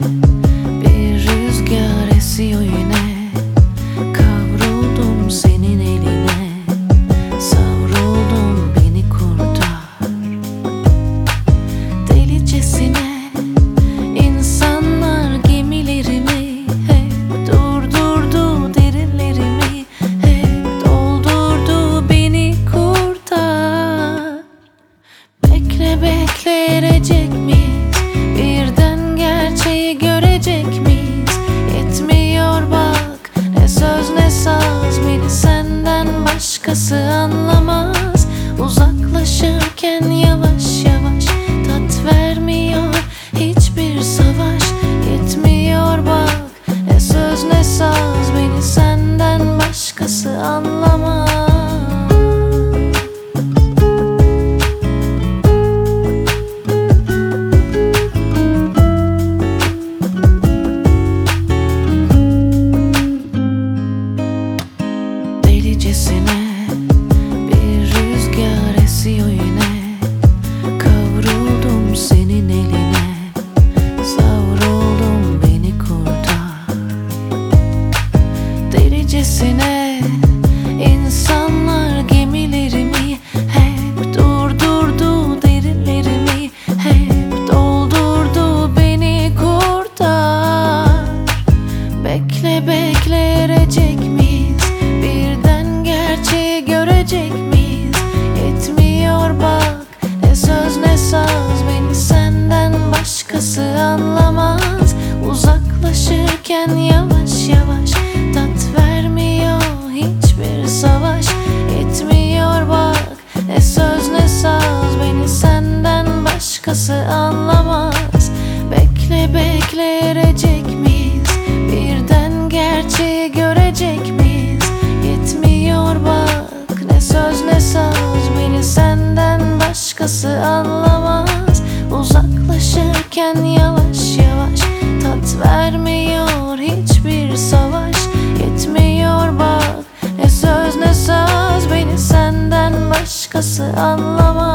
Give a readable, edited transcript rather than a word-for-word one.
Bir rüzgar esiyor yine. Kavruldum senin eline. Savruldum, beni kurtar. Delicesine insanlar gemilerimi hep durdurdu, derinlerimi hep doldurdu, beni kurtar. Bekle bekle, erecek miyiz? Birden gerçeği görecek miyiz? Yetmiyor bak, ne söz ne saz, beni senden başkası anlamaz. Uzaklaşırken yavaş yavaş, tat vermiyor hiçbir savaş. Yetmiyor bak, ne söz ne saz, beni senden başkası anlamaz. Delicesine bir rüzgar esiyor yine. Kavruldum senin eline. Savruldum, beni kurtar. Delicesine insanlar gemilerimi hep durdurdu, derinlerimi hep doldurdu, beni kurtar. Bekle bekle, erecek miyiz? Birden gerçeği görecek miyiz? Yetmiyor bak, ne söz ne saz, beni senden başkası anlamaz. Uzaklaşırken yavaş yavaş, tat vermiyor hiçbir savaş. Yetmiyor bak, ne söz ne saz, beni senden başkası anlamaz. Bekle bekle, erecek miyiz? Birden gerçeği görecek miyiz? Yetmiyor bak, ne söz ne saz, beni senden başkası anlamaz. Uzaklaşırken yavaş yavaş, tat vermiyor hiçbir savaş. Yetmiyor bak, ne söz ne saz, beni senden başkası anlamaz.